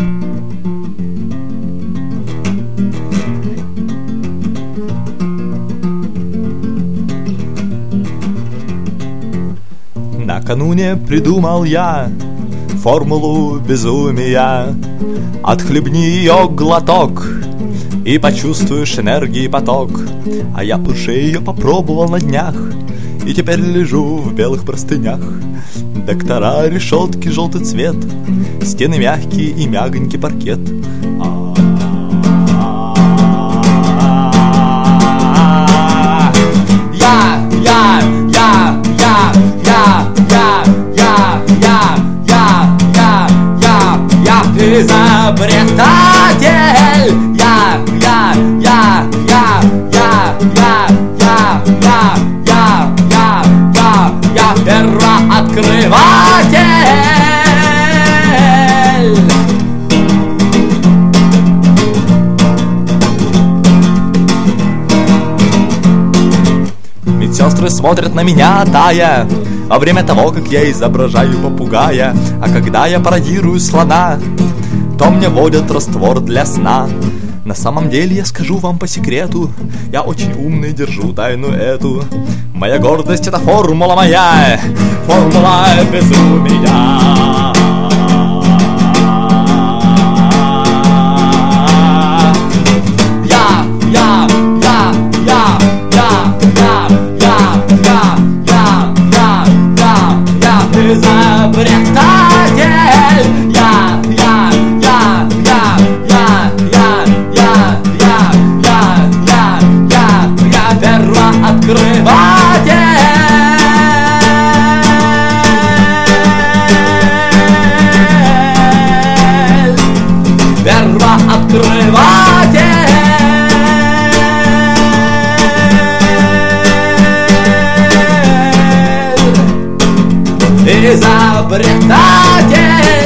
Накануне придумал я формулу безумия. Отхлебни ее глоток, и почувствуешь энергии поток. А я уже ее попробовал на днях, и теперь лежу в белых простынях. Доктора, решетки, желтый цвет, стены мягкие и мягонький паркет. Изобретатель, я первооткрыватель. Медсестры смотрят на меня, тая, во время того, как я изображаю попугая. А когда я пародирую слона, то мне вводят раствор для сна. На самом деле я скажу вам по секрету, я очень умный, держу тайну эту. Моя гордость — это формула моя, формула безумия. Изобретатель.